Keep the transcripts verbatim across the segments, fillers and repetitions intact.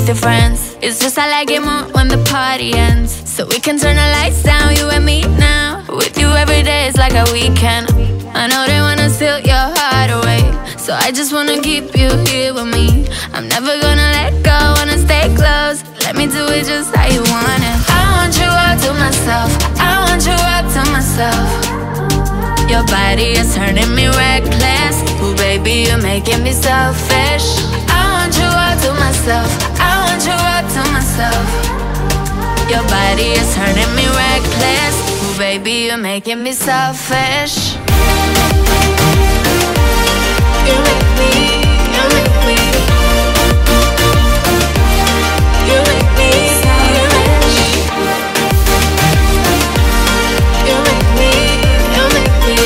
with your friends. It's just I like it more when the party ends. So we can turn the lights down, you and me now. With you every day is like a weekend. I know they wanna steal your heart away, so I just wanna keep you here with me. I'm never gonna let go, wanna stay close. Let me do it just how you want it. I want you all to myself, I want you all to myself. Your body is turning me reckless. Ooh, baby, you're making me selfish. I want you all to myself, I want you all to myself. Your body is turning me reckless. Ooh, baby, you're making me selfish. You make me, you make me, you make me selfish. You make me, you make me,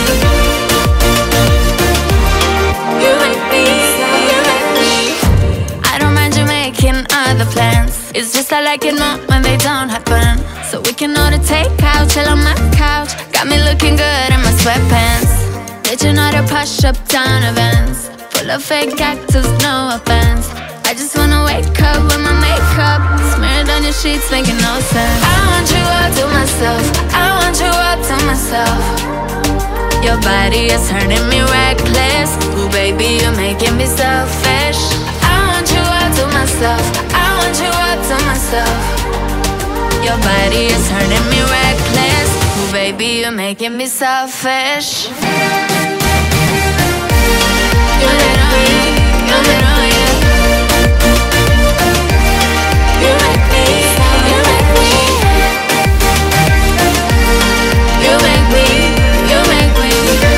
you make me selfish. I don't mind you making other plans. It's just I like it more when they don't happen. So we can order takeout, chill on my couch. Got me looking good in my sweatpants. Did you know to push up down events? Full of fake actors, no offense. I just wanna wake up with my makeup smeared on your sheets, making no sense. I want you all to myself, I want you all to myself. Your body is turning me reckless. Ooh, baby, you're making me selfish. I want you all to myself, I want you all to myself. Your body is turning me reckless. Ooh, baby, you're making me selfish. You make me, you make me, you make me, you make me, you make me, you make me.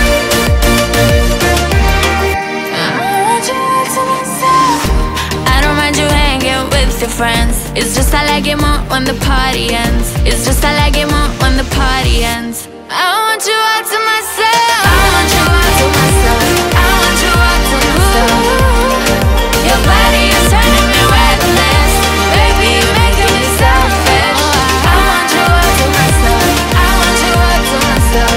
I want you all to myself. I don't mind you hanging with your friends. It's just I like it more when the party ends. It's just I like it more when the party ends. I want you all to myself, I want you all to myself, I want you all to myself. Your body is turning me reckless. Baby, you're making me selfish. I want you all to myself, I want you all to myself.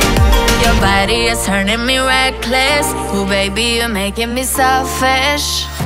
Your body is turning me reckless. Ooh, baby, you're making me selfish.